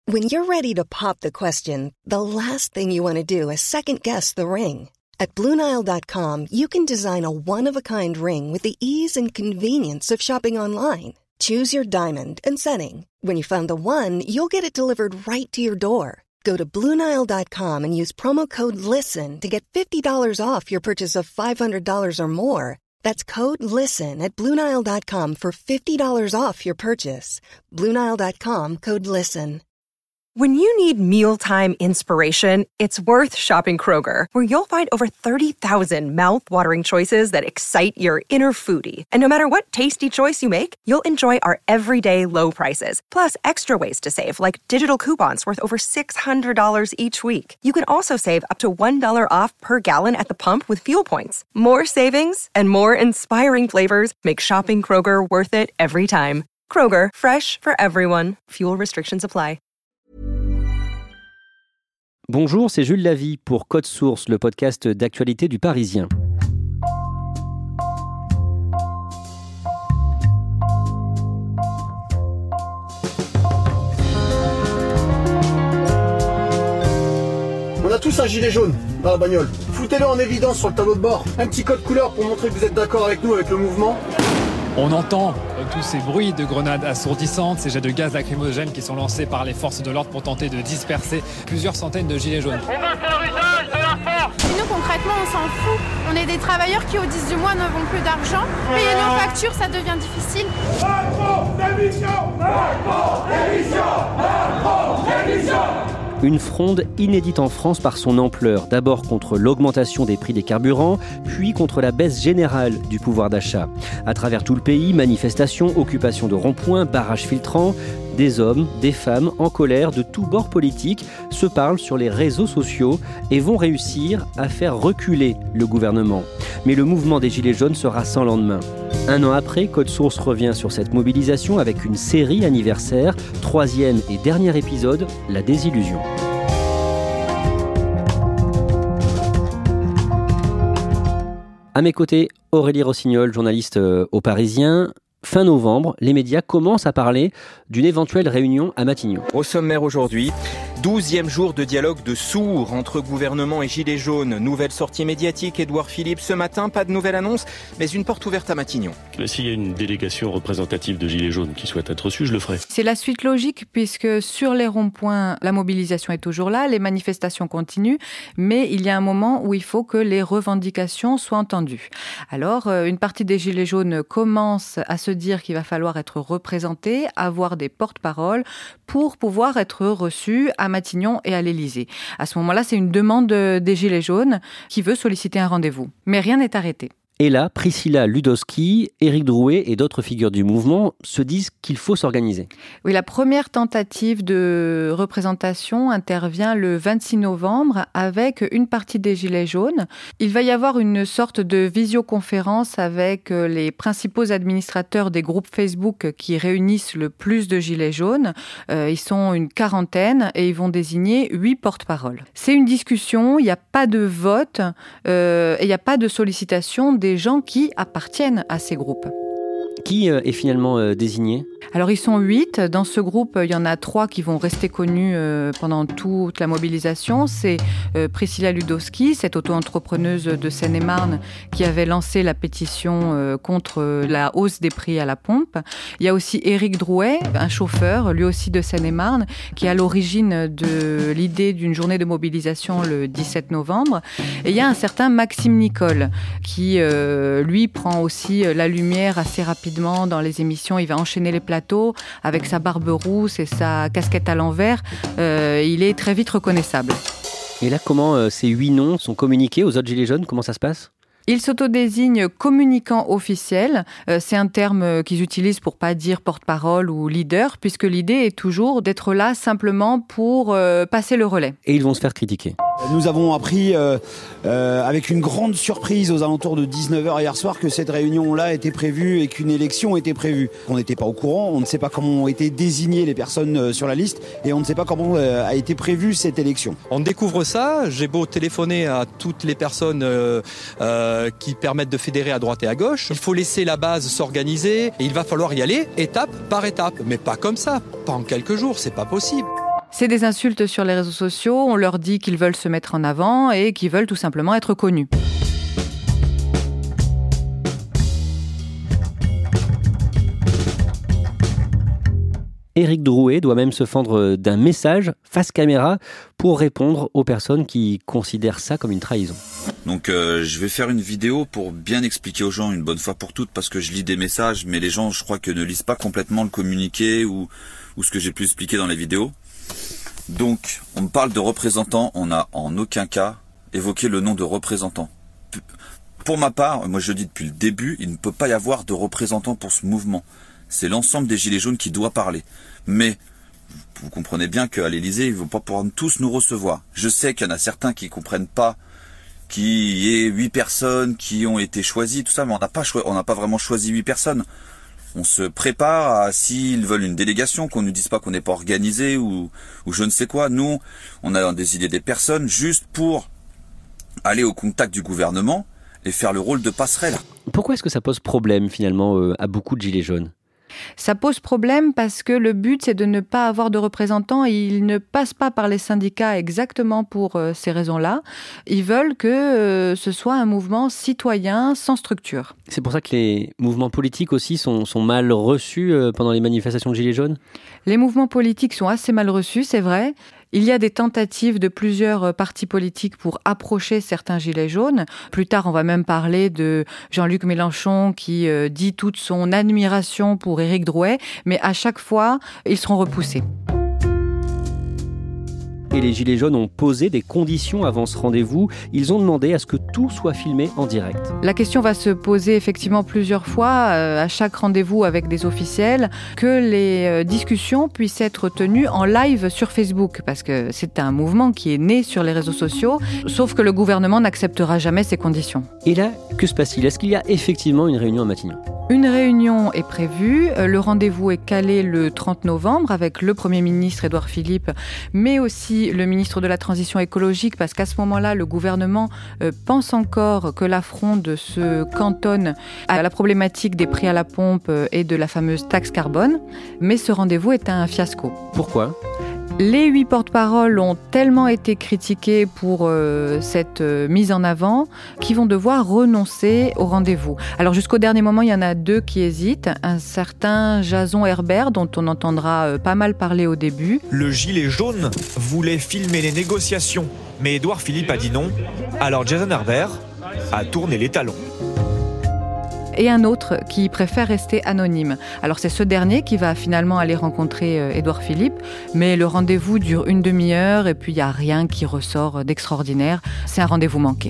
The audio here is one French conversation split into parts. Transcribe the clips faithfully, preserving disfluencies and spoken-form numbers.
When you're ready to pop the question, the last thing you want to do is second-guess the ring. At Blue Nile dot com, you can design a one-of-a-kind ring with the ease and convenience of shopping online. Choose your diamond and setting. When you find the one, you'll get it delivered right to your door. Go to Blue Nile dot com and use promo code LISTEN to get fifty dollars off your purchase of five hundred dollars or more. That's code LISTEN at Blue Nile dot com for fifty dollars off your purchase. Blue Nile dot com, code LISTEN. When you need mealtime inspiration, it's worth shopping Kroger, where you'll find over thirty thousand mouth-watering choices that excite your inner foodie. And no matter what tasty choice you make, you'll enjoy our everyday low prices, plus extra ways to save, like digital coupons worth over six hundred dollars each week. You can also save up to one dollar off per gallon at the pump with fuel points. More savings and more inspiring flavors make shopping Kroger worth it every time. Kroger, fresh for everyone. Fuel restrictions apply. Bonjour, c'est Jules Lavie pour Code Source, le podcast d'actualité du Parisien. On a tous un gilet jaune dans la bagnole. Foutez-le en évidence sur le tableau de bord. Un petit code couleur pour montrer que vous êtes d'accord avec nous, avec le mouvement. On entend euh, tous ces bruits de grenades assourdissantes, ces jets de gaz lacrymogènes qui sont lancés par les forces de l'ordre pour tenter de disperser plusieurs centaines de gilets jaunes. On va faire usage de la force. Et nous, concrètement, on s'en fout. On est des travailleurs qui, au dix du mois, n'avons plus d'argent. Payer nos factures, ça devient difficile. Macron, démission. Macron, démission. Macron, démission. Une fronde inédite en France par son ampleur, d'abord contre l'augmentation des prix des carburants, puis contre la baisse générale du pouvoir d'achat. À travers tout le pays, manifestations, occupations de ronds-points, barrages filtrants, des hommes, des femmes en colère de tous bords politiques se parlent sur les réseaux sociaux et vont réussir à faire reculer le gouvernement. Mais le mouvement des Gilets jaunes sera sans lendemain. Un an après, Code Source revient sur cette mobilisation avec une série anniversaire, troisième et dernier épisode, la désillusion. À mes côtés, Aurélie Rossignol, journaliste au Parisien. Fin novembre, les médias commencent à parler d'une éventuelle réunion à Matignon. Au sommaire aujourd'hui, douzième jour de dialogue de sourds entre gouvernement et gilets jaunes. Nouvelle sortie médiatique, Édouard Philippe ce matin, pas de nouvelle annonce, mais une porte ouverte à Matignon. S'il y a une délégation représentative de gilets jaunes qui souhaite être reçue, je le ferai. C'est la suite logique puisque sur les ronds-points, la mobilisation est toujours là, les manifestations continuent, mais il y a un moment où il faut que les revendications soient entendues. Alors, une partie des gilets jaunes commence à se dire qu'il va falloir être représenté, avoir des porte-paroles pour pouvoir être reçu à Matignon et à l'Élysée. À ce moment-là, c'est une demande des Gilets jaunes qui veut solliciter un rendez-vous. Mais rien n'est arrêté. Et là, Priscilla Ludowski, Éric Drouet et d'autres figures du mouvement se disent qu'il faut s'organiser. Oui, la première tentative de représentation intervient le vingt-six novembre avec une partie des Gilets jaunes. Il va y avoir une sorte de visioconférence avec les principaux administrateurs des groupes Facebook qui réunissent le plus de Gilets jaunes. Euh, ils sont une quarantaine et ils vont désigner huit porte-paroles. C'est une discussion, il n'y a pas de vote euh, et il n'y a pas de sollicitation des des gens qui appartiennent à ces groupes. Qui est finalement euh, désigné ? Alors ils sont huit. Dans ce groupe, il y en a trois qui vont rester connus euh, pendant toute la mobilisation. C'est euh, Priscilla Ludowski, cette auto-entrepreneuse de Seine-et-Marne qui avait lancé la pétition euh, contre la hausse des prix à la pompe. Il y a aussi Éric Drouet, un chauffeur, lui aussi de Seine-et-Marne, qui est à l'origine de l'idée d'une journée de mobilisation le dix-sept novembre. Et il y a un certain Maxime Nicole qui, euh, lui, prend aussi la lumière assez rapidement dans les émissions. Il va enchaîner les plateaux avec sa barbe rousse et sa casquette à l'envers. Euh, il est très vite reconnaissable. Et là, comment euh, ces huit noms sont communiqués aux autres Gilets jaunes ? Comment ça se passe ? Ils s'autodésignent communicant officiel. Euh, c'est un terme qu'ils utilisent pour pas dire porte-parole ou leader, puisque l'idée est toujours d'être là simplement pour euh, passer le relais. Et ils vont se faire critiquer. Nous avons appris euh, euh, avec une grande surprise aux alentours de dix-neuf heures hier soir que cette réunion-là était prévue et qu'une élection était prévue. On n'était pas au courant, on ne sait pas comment ont été désignées les personnes euh, sur la liste et on ne sait pas comment euh, a été prévue cette élection. On découvre ça, j'ai beau téléphoner à toutes les personnes euh, euh, qui permettent de fédérer à droite et à gauche. Il faut laisser la base s'organiser et il va falloir y aller étape par étape, mais pas comme ça, pas en quelques jours, c'est pas possible. C'est des insultes sur les réseaux sociaux, on leur dit qu'ils veulent se mettre en avant et qu'ils veulent tout simplement être connus. Éric Drouet doit même se fendre d'un message face caméra pour répondre aux personnes qui considèrent ça comme une trahison. Donc euh, je vais faire une vidéo pour bien expliquer aux gens une bonne fois pour toutes, parce que je lis des messages, mais les gens, je crois que ne lisent pas complètement le communiqué ou, ou ce que j'ai pu expliquer dans les vidéos. Donc on me parle de représentants, on n'a en aucun cas évoqué le nom de représentant. Pour ma part, moi je le dis depuis le début, il ne peut pas y avoir de représentant pour ce mouvement. C'est l'ensemble des Gilets jaunes qui doit parler. Mais vous comprenez bien qu'à l'Élysée, ils ne vont pas pouvoir tous nous recevoir. Je sais qu'il y en a certains qui ne comprennent pas qu'il y ait huit personnes qui ont été choisies, tout ça, mais on n'a pas, cho- on n'a pas vraiment choisi huit personnes. On se prépare à, s'ils veulent une délégation, qu'on ne nous dise pas qu'on n'est pas organisé ou, ou je ne sais quoi. Nous, on a décidé des personnes juste pour aller au contact du gouvernement et faire le rôle de passerelle. Pourquoi est-ce que ça pose problème finalement euh, à beaucoup de Gilets jaunes ? Ça pose problème parce que le but, c'est de ne pas avoir de représentants. Ils ne passent pas par les syndicats exactement pour euh, ces raisons-là. Ils veulent que euh, ce soit un mouvement citoyen sans structure. C'est pour ça que les mouvements politiques aussi sont, sont mal reçus euh, pendant les manifestations de Gilets jaunes ? Les mouvements politiques sont assez mal reçus, c'est vrai. Il y a des tentatives de plusieurs partis politiques pour approcher certains gilets jaunes. Plus tard, on va même parler de Jean-Luc Mélenchon qui euh, dit toute son admiration pour Éric Drouet, mais à chaque fois, ils seront repoussés. Et les Gilets jaunes ont posé des conditions avant ce rendez-vous. Ils ont demandé à ce que tout soit filmé en direct. La question va se poser effectivement plusieurs fois euh, à chaque rendez-vous avec des officiels, que les euh, discussions puissent être tenues en live sur Facebook, parce que c'est un mouvement qui est né sur les réseaux sociaux, sauf que le gouvernement n'acceptera jamais ces conditions. Et là, que se passe-t-il ? Est-ce qu'il y a effectivement une réunion à Matignon ? Une réunion est prévue, le rendez-vous est calé le trente novembre avec le Premier ministre Édouard Philippe, mais aussi le ministre de la Transition écologique, parce qu'à ce moment-là, le gouvernement pense encore que la fronde se cantonne à la problématique des prix à la pompe et de la fameuse taxe carbone, mais ce rendez-vous est un fiasco. Pourquoi ? Les huit porte-paroles ont tellement été critiqués pour euh, cette euh, mise en avant qu'ils vont devoir renoncer au rendez-vous. Alors jusqu'au dernier moment, il y en a deux qui hésitent. Un certain Jason Herbert, dont on entendra euh, pas mal parler au début. Le gilet jaune voulait filmer les négociations, mais Édouard Philippe a dit non. Alors Jason Herbert a tourné les talons. Et un autre qui préfère rester anonyme. Alors c'est ce dernier qui va finalement aller rencontrer euh, Édouard Philippe, mais le rendez-vous dure une demi-heure et puis il n'y a rien qui ressort d'extraordinaire. C'est un rendez-vous manqué.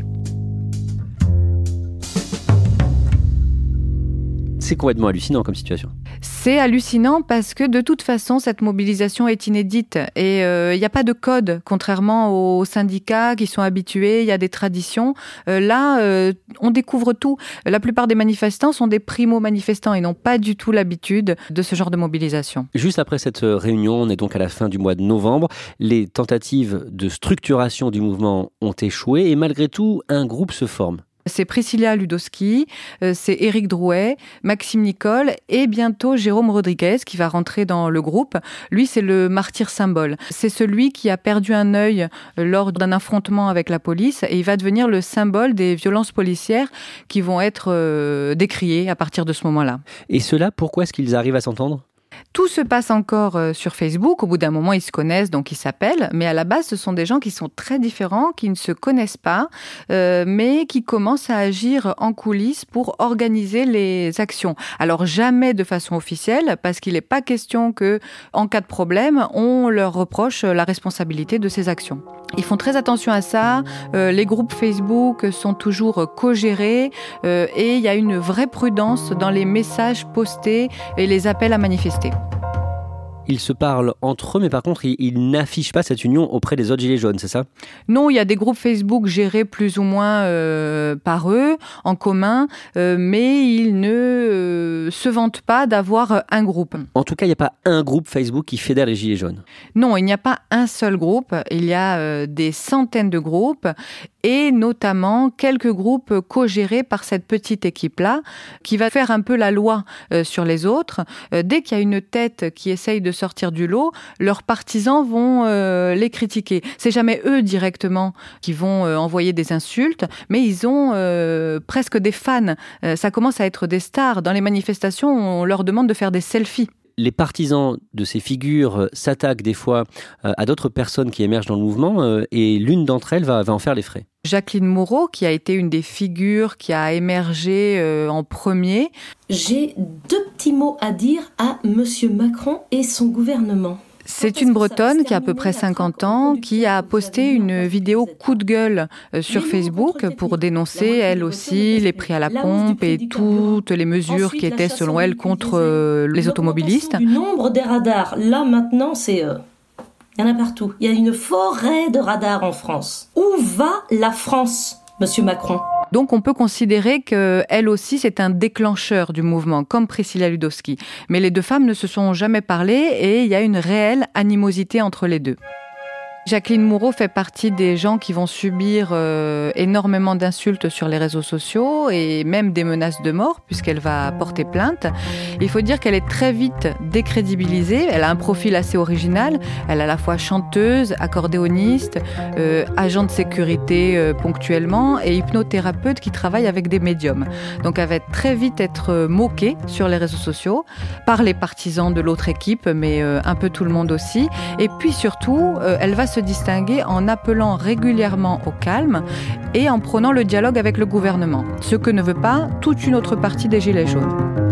C'est complètement hallucinant comme situation. C'est hallucinant parce que de toute façon, cette mobilisation est inédite et il euh, n'y a pas de code, contrairement aux syndicats qui sont habitués, il y a des traditions. Euh, là, euh, on découvre tout. La plupart des manifestants sont des primo-manifestants et n'ont pas du tout l'habitude de ce genre de mobilisation. Juste après cette réunion, on est donc à la fin du mois de novembre. Les tentatives de structuration du mouvement ont échoué et malgré tout, un groupe se forme. C'est Priscilla Ludowski, c'est Éric Drouet, Maxime Nicole et bientôt Jérôme Rodriguez qui va rentrer dans le groupe. Lui, c'est le martyr symbole. C'est celui qui a perdu un œil lors d'un affrontement avec la police et il va devenir le symbole des violences policières qui vont être euh, décriées à partir de ce moment-là. Et ceux-là, pourquoi est-ce qu'ils arrivent à s'entendre ? Tout se passe encore sur Facebook. Au bout d'un moment, ils se connaissent, donc ils s'appellent. Mais à la base, ce sont des gens qui sont très différents, qui ne se connaissent pas, euh, mais qui commencent à agir en coulisses pour organiser les actions. Alors jamais de façon officielle, parce qu'il n'est pas question que, en cas de problème, on leur reproche la responsabilité de ces actions. Ils font très attention à ça. Euh, les groupes Facebook sont toujours co-gérés euh, et il y a une vraie prudence dans les messages postés et les appels à manifester. Ils se parlent entre eux, mais par contre, ils, ils n'affichent pas cette union auprès des autres gilets jaunes, c'est ça ? Non, il y a des groupes Facebook gérés plus ou moins euh, par eux, en commun, euh, mais ils ne euh, se vantent pas d'avoir un groupe. En tout cas, il n'y a pas un groupe Facebook qui fédère les gilets jaunes. Non, il n'y a pas un seul groupe, il y a euh, des centaines de groupes, et notamment quelques groupes co-gérés par cette petite équipe-là, qui va faire un peu la loi euh, sur les autres. Euh, dès qu'il y a une tête qui essaye de sortir du lot, leurs partisans vont euh, les critiquer. C'est jamais eux directement qui vont euh, envoyer des insultes, mais ils ont euh, presque des fans. Euh, ça commence à être des stars. Dans les manifestations, on leur demande de faire des selfies. Les partisans de ces figures s'attaquent des fois à d'autres personnes qui émergent dans le mouvement et l'une d'entre elles va, va en faire les frais. Jacqueline Moreau, qui a été une des figures qui a émergé en premier. J'ai deux petits mots à dire à Monsieur Macron et son gouvernement. C'est une Bretonne qui a à peu près cinquante ans, qui a posté une vidéo coup de gueule sur Facebook pour dénoncer, elle aussi, les prix à la pompe et toutes les mesures qui étaient, selon elle, contre les automobilistes. Du nombre des radars, là maintenant, c'est... Euh... Il y en a partout. Il y a une forêt de radars en France. Où va la France, Monsieur Macron ? Donc on peut considérer qu'elle aussi c'est un déclencheur du mouvement, comme Priscilla Ludowski. Mais les deux femmes ne se sont jamais parlé et il y a une réelle animosité entre les deux. Jacqueline Moreau fait partie des gens qui vont subir euh, énormément d'insultes sur les réseaux sociaux et même des menaces de mort puisqu'elle va porter plainte. Il faut dire qu'elle est très vite décrédibilisée. Elle a un profil assez original. Elle est à la fois chanteuse, accordéoniste, euh, agent de sécurité euh, ponctuellement et hypnothérapeute qui travaille avec des médiums. Donc elle va très vite être moquée sur les réseaux sociaux par les partisans de l'autre équipe, mais euh, un peu tout le monde aussi. Et puis surtout, euh, elle va se se distinguer en appelant régulièrement au calme et en prônant le dialogue avec le gouvernement, ce que ne veut pas toute une autre partie des Gilets jaunes.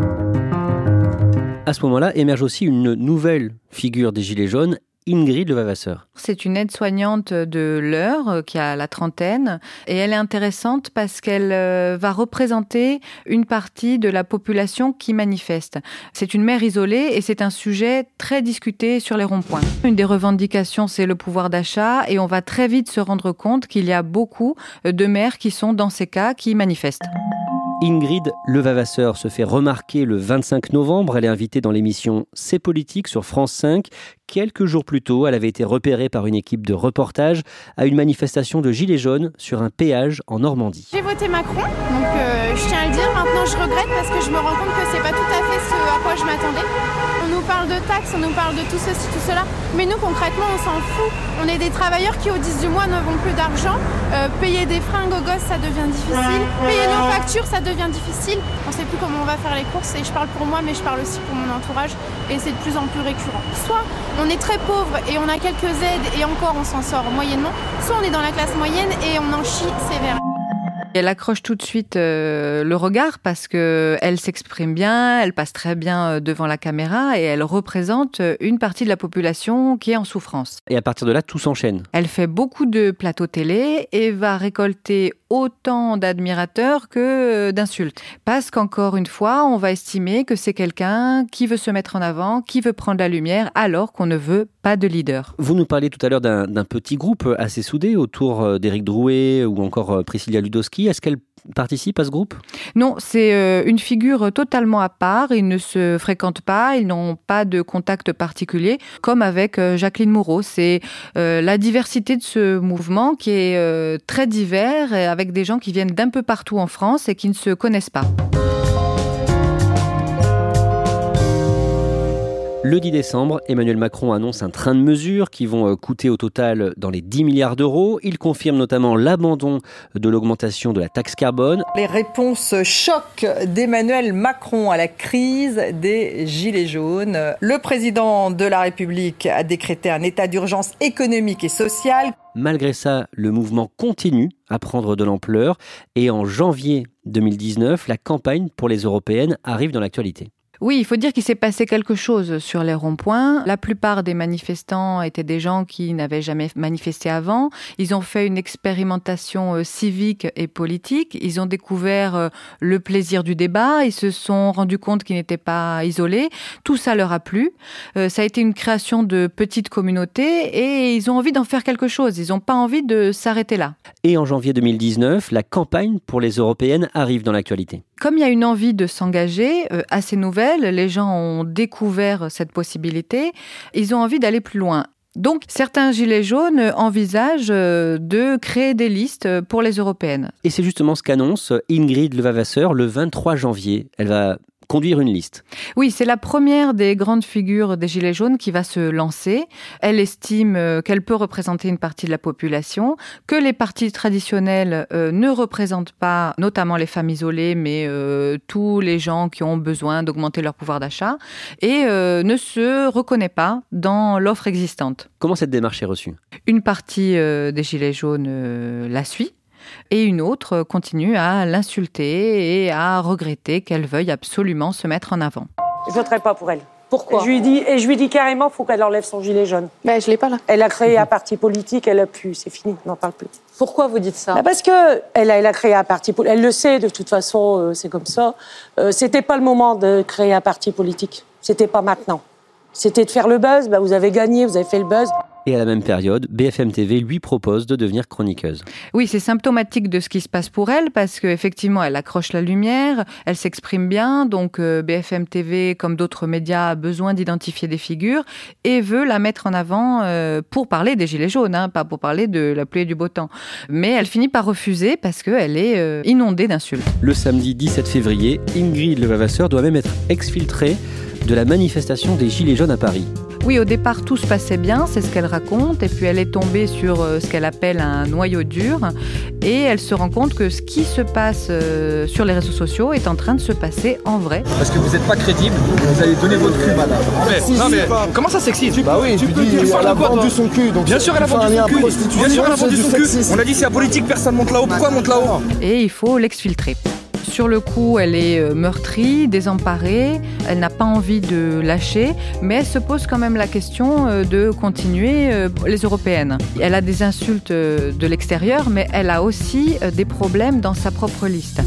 À ce moment-là, émerge aussi une nouvelle figure des Gilets jaunes, Ingrid Levavasseur. C'est une aide-soignante de l'Eure qui a la trentaine et elle est intéressante parce qu'elle va représenter une partie de la population qui manifeste. C'est une mère isolée et c'est un sujet très discuté sur les ronds-points. Une des revendications, c'est le pouvoir d'achat et on va très vite se rendre compte qu'il y a beaucoup de mères qui sont dans ces cas qui manifestent. Ingrid Levavasseur se fait remarquer le vingt-cinq novembre. Elle est invitée dans l'émission C'est politique sur France cinq. Quelques jours plus tôt, elle avait été repérée par une équipe de reportage à une manifestation de Gilets jaunes sur un péage en Normandie. J'ai voté Macron, donc euh, je tiens à le dire. Maintenant, je regrette parce que je me rends compte que c'est pas tout à fait ce à quoi je m'attendais. On nous parle de taxes, on nous parle de tout ceci, tout cela. Mais nous, concrètement, on s'en fout. On est des travailleurs qui, au dix du mois, n'avons plus d'argent. Euh, payer des fringues aux gosses, ça devient difficile. Payer nos factures, ça devient difficile. On sait plus comment on va faire les courses. Et je parle pour moi, mais je parle aussi pour mon entourage. Et c'est de plus en plus récurrent. Soit on est très pauvre et on a quelques aides et encore on s'en sort moyennement. Soit on est dans la classe moyenne et on en chie sévère. Elle accroche tout de suite euh, le regard parce qu'elle s'exprime bien, elle passe très bien devant la caméra et elle représente une partie de la population qui est en souffrance. Et à partir de là, tout s'enchaîne. Elle fait beaucoup de plateaux télé et va récolter autant d'admirateurs que d'insultes. Parce qu'encore une fois, on va estimer que c'est quelqu'un qui veut se mettre en avant, qui veut prendre la lumière, alors qu'on ne veut pas de leader. Vous nous parliez tout à l'heure d'un, d'un petit groupe assez soudé autour d'Éric Drouet ou encore Priscilla Ludowski. Est-ce qu'elle participe à ce groupe ? Non, c'est une figure totalement à part. Ils ne se fréquentent pas, ils n'ont pas de contact particulier, comme avec Jacqueline Moreau. C'est euh, la diversité de ce mouvement qui est euh, très divers, avec des gens qui viennent d'un peu partout en France et qui ne se connaissent pas. Le dix décembre, Emmanuel Macron annonce un train de mesures qui vont coûter au total dans les dix milliards d'euros. Il confirme notamment l'abandon de l'augmentation de la taxe carbone. Les réponses choc d'Emmanuel Macron à la crise des Gilets jaunes. Le président de la République a décrété un état d'urgence économique et social. Malgré ça, le mouvement continue à prendre de l'ampleur et en janvier deux mille dix-neuf, la campagne pour les européennes arrive dans l'actualité. Oui, il faut dire qu'il s'est passé quelque chose sur les ronds-points. La plupart des manifestants étaient des gens qui n'avaient jamais manifesté avant. Ils ont fait une expérimentation civique et politique. Ils ont découvert le plaisir du débat. Ils se sont rendus compte qu'ils n'étaient pas isolés. Tout ça leur a plu. Ça a été une création de petites communautés et ils ont envie d'en faire quelque chose. Ils n'ont pas envie de s'arrêter là. Et en janvier deux mille dix-neuf, la campagne pour les européennes arrive dans l'actualité. Comme il y a une envie de s'engager, euh, assez nouvelle, les gens ont découvert cette possibilité, ils ont envie d'aller plus loin. Donc, certains gilets jaunes envisagent de créer des listes pour les européennes. Et c'est justement ce qu'annonce Ingrid Levavasseur le vingt-trois janvier. Elle va conduire une liste. Oui, c'est la première des grandes figures des Gilets jaunes qui va se lancer. Elle estime qu'elle peut représenter une partie de la population, que les partis traditionnels euh, ne représentent pas notamment les femmes isolées, mais euh, tous les gens qui ont besoin d'augmenter leur pouvoir d'achat, et euh, ne se reconnaît pas dans l'offre existante. Comment cette démarche est reçue ? Une partie euh, des Gilets jaunes euh, la suit. Et une autre continue à l'insulter et à regretter qu'elle veuille absolument se mettre en avant. Je ne voterai pas pour elle. Pourquoi ? je lui dis, Et je lui dis carrément qu'il faut qu'elle enlève son gilet jaune. Ben, je ne l'ai pas là. Elle a créé un parti politique, elle a pu, c'est fini, on n'en parle plus. Pourquoi vous dites ça ? Ben parce qu'elle a, elle a créé un parti politique, elle le sait de toute façon, euh, c'est comme ça. Euh, c'était pas le moment de créer un parti politique, c'était pas maintenant. C'était de faire le buzz, ben vous avez gagné, vous avez fait le buzz. Et à la même période, B F M T V lui propose de devenir chroniqueuse. Oui, c'est symptomatique de ce qui se passe pour elle, parce qu'effectivement, elle accroche la lumière, elle s'exprime bien, donc euh, B F M T V, comme d'autres médias, a besoin d'identifier des figures et veut la mettre en avant euh, pour parler des Gilets jaunes, hein, pas pour parler de la pluie et du beau temps. Mais elle finit par refuser parce qu'elle est euh, inondée d'insultes. Le samedi dix-sept février, Ingrid Levavasseur doit même être exfiltrée de la manifestation des Gilets jaunes à Paris. Oui, au départ, tout se passait bien, c'est ce qu'elle raconte, et puis elle est tombée sur euh, ce qu'elle appelle un noyau dur, et elle se rend compte que ce qui se passe euh, sur les réseaux sociaux est en train de se passer en vrai. Parce que vous n'êtes pas crédible, vous allez donner votre cul, madame. Mais, non mais, comment ça sexiste ? Bah oui, tu, tu dis, tu elle a vendu son cul, donc bien sûr elle a vendu son cul, bien sûr elle a vendu son cul. On a dit c'est la politique, personne monte là-haut, pourquoi monte là-haut ? Et il faut l'exfiltrer. Sur le coup, elle est meurtrie, désemparée, elle n'a pas envie de lâcher, mais elle se pose quand même la question de continuer les européennes. Elle a des insultes de l'extérieur, mais elle a aussi des problèmes dans sa propre liste.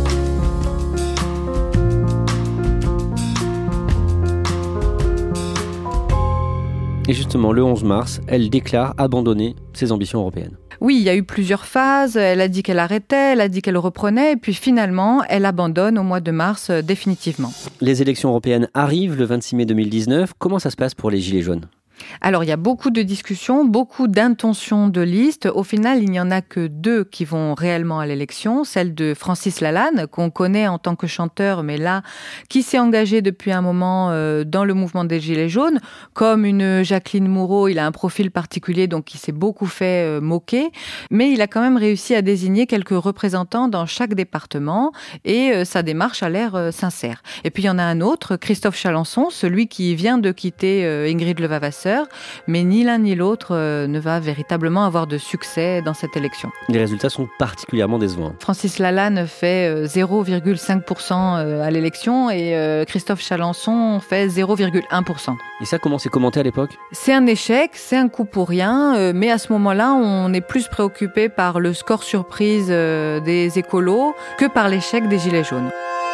Et justement, le onze mars, elle déclare abandonner ses ambitions européennes. Oui, il y a eu plusieurs phases. Elle a dit qu'elle arrêtait, elle a dit qu'elle reprenait, et puis finalement, elle abandonne au mois de mars euh, définitivement. Les élections européennes arrivent le vingt-six mai deux mille dix-neuf. Comment ça se passe pour les Gilets jaunes ? Alors, il y a beaucoup de discussions, beaucoup d'intentions de listes. Au final, il n'y en a que deux qui vont réellement à l'élection. Celle de Francis Lalanne, qu'on connaît en tant que chanteur, mais là, qui s'est engagé depuis un moment euh, dans le mouvement des Gilets jaunes. Comme une Jacqueline Moureau, il a un profil particulier, donc il s'est beaucoup fait euh, moquer. Mais il a quand même réussi à désigner quelques représentants dans chaque département et euh, sa démarche a l'air euh, sincère. Et puis, il y en a un autre, Christophe Chalençon, celui qui vient de quitter euh, Ingrid Levavasseur. Mais ni l'un ni l'autre euh, ne va véritablement avoir de succès dans cette élection. Les résultats sont particulièrement décevants. Francis Lalanne fait euh, zéro virgule cinq pour cent à l'élection et euh, Christophe Chalençon fait zéro virgule un pour cent. Et ça, comment c'est commenté à l'époque ? C'est un échec, c'est un coup pour rien, euh, mais à ce moment-là, on est plus préoccupé par le score surprise euh, des écolos que par l'échec des Gilets jaunes.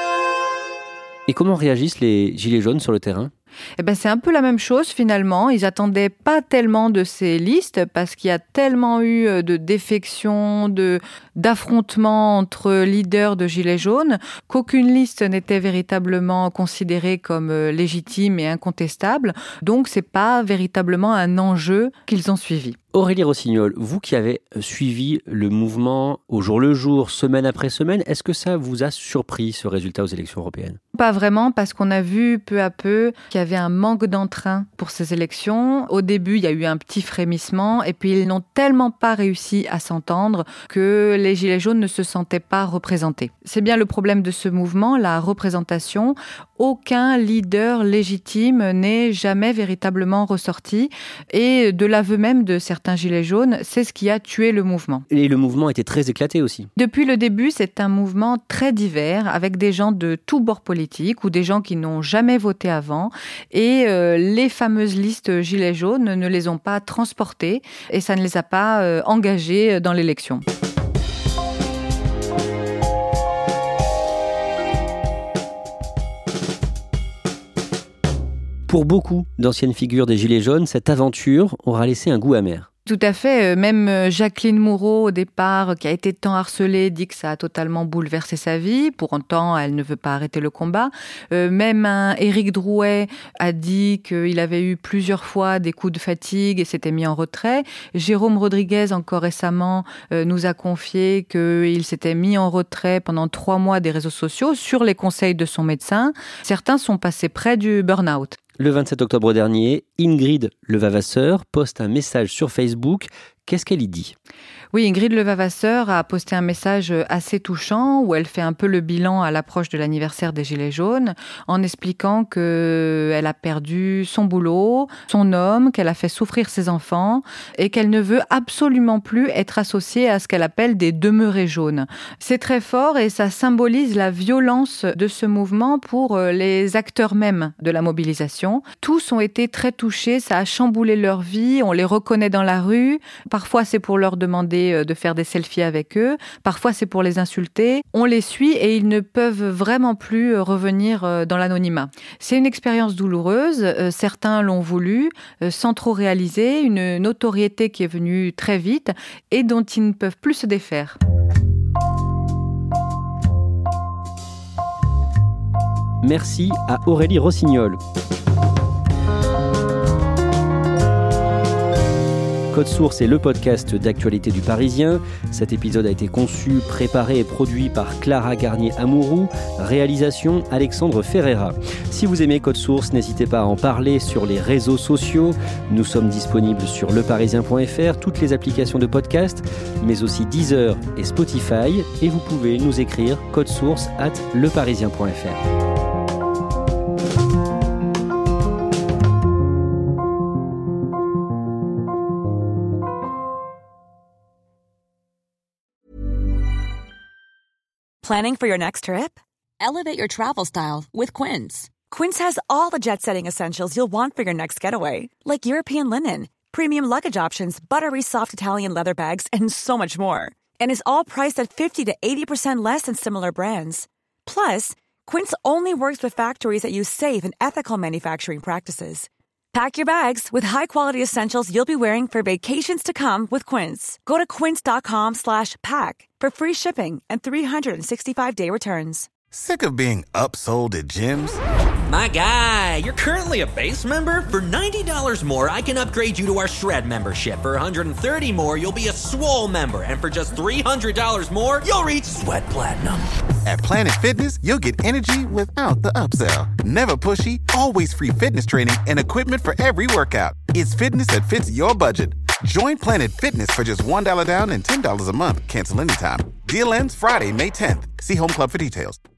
Et comment réagissent les Gilets jaunes sur le terrain ? Eh ben, c'est un peu la même chose finalement. Ils attendaient pas tellement de ces listes parce qu'il y a tellement eu de défections, de, d'affrontements entre leaders de Gilets jaunes qu'aucune liste n'était véritablement considérée comme légitime et incontestable. Donc, c'est pas véritablement un enjeu qu'ils ont suivi. Aurélie Rossignol, vous qui avez suivi le mouvement au jour le jour, semaine après semaine, est-ce que ça vous a surpris ce résultat aux élections européennes ? Pas vraiment, parce qu'on a vu peu à peu qu'il y avait un manque d'entrain pour ces élections. Au début, il y a eu un petit frémissement, et puis ils n'ont tellement pas réussi à s'entendre que les Gilets jaunes ne se sentaient pas représentés. C'est bien le problème de ce mouvement, la représentation. Aucun leader légitime n'est jamais véritablement ressorti, et de l'aveu même de certains un gilet jaune, c'est ce qui a tué le mouvement. Et le mouvement était très éclaté aussi. Depuis le début, c'est un mouvement très divers, avec des gens de tous bords politiques ou des gens qui n'ont jamais voté avant. Et euh, les fameuses listes gilets jaunes ne les ont pas transportés et ça ne les a pas euh, engagés dans l'élection. Pour beaucoup d'anciennes figures des Gilets jaunes, cette aventure aura laissé un goût amer. Tout à fait. Même Jacqueline Moureau, au départ, qui a été tant harcelée, dit que ça a totalement bouleversé sa vie. Pour autant, elle ne veut pas arrêter le combat. Euh, même un Éric Drouet a dit qu'il avait eu plusieurs fois des coups de fatigue et s'était mis en retrait. Jérôme Rodriguez, encore récemment, euh, nous a confié qu'il s'était mis en retrait pendant trois mois des réseaux sociaux sur les conseils de son médecin. Certains sont passés près du burn-out. Le vingt-sept octobre dernier, Ingrid Levavasseur poste un message sur Facebook. Qu'est-ce qu'elle y dit ? Oui, Ingrid Levavasseur a posté un message assez touchant où elle fait un peu le bilan à l'approche de l'anniversaire des Gilets jaunes en expliquant qu'elle a perdu son boulot, son homme, qu'elle a fait souffrir ses enfants et qu'elle ne veut absolument plus être associée à ce qu'elle appelle des demeurés jaunes. C'est très fort et ça symbolise la violence de ce mouvement pour les acteurs mêmes de la mobilisation. Tous ont été très touchés, ça a chamboulé leur vie, on les reconnaît dans la rue. Parfois, c'est pour leur demander de faire des selfies avec eux. Parfois, c'est pour les insulter. On les suit et ils ne peuvent vraiment plus revenir dans l'anonymat. C'est une expérience douloureuse. Certains l'ont voulu, sans trop réaliser. Une notoriété qui est venue très vite et dont ils ne peuvent plus se défaire. Merci à Aurélie Rossignol. Code Source est le podcast d'actualité du Parisien. Cet épisode a été conçu, préparé et produit par Clara Garnier-Amouroux. Réalisation Alexandre Ferreira. Si vous aimez Code Source, n'hésitez pas à en parler sur les réseaux sociaux. Nous sommes disponibles sur leparisien point f r, toutes les applications de podcast, mais aussi Deezer et Spotify. Et vous pouvez nous écrire codesource arobase leparisien point f r. Planning for your next trip? Elevate your travel style with Quince. Quince has all the jet-setting essentials you'll want for your next getaway, like European linen, premium luggage options, buttery soft Italian leather bags, and so much more. And is all priced at fifty to eighty percent less than similar brands. Plus, Quince only works with factories that use safe and ethical manufacturing practices. Pack your bags with high-quality essentials you'll be wearing for vacations to come with Quince. Go to quince.com slash pack for free shipping and three sixty-five day returns. Sick of being upsold at gyms? My guy, you're currently a base member. For ninety dollars more, I can upgrade you to our Shred membership. For one hundred thirty dollars more, you'll be a Swole member. And for just three hundred dollars more, you'll reach Sweat Platinum. At Planet Fitness, you'll get energy without the upsell. Never pushy, always free fitness training and equipment for every workout. It's fitness that fits your budget. Join Planet Fitness for just one dollar down and ten dollars a month. Cancel anytime. Deal ends Friday, May tenth. See Home Club for details.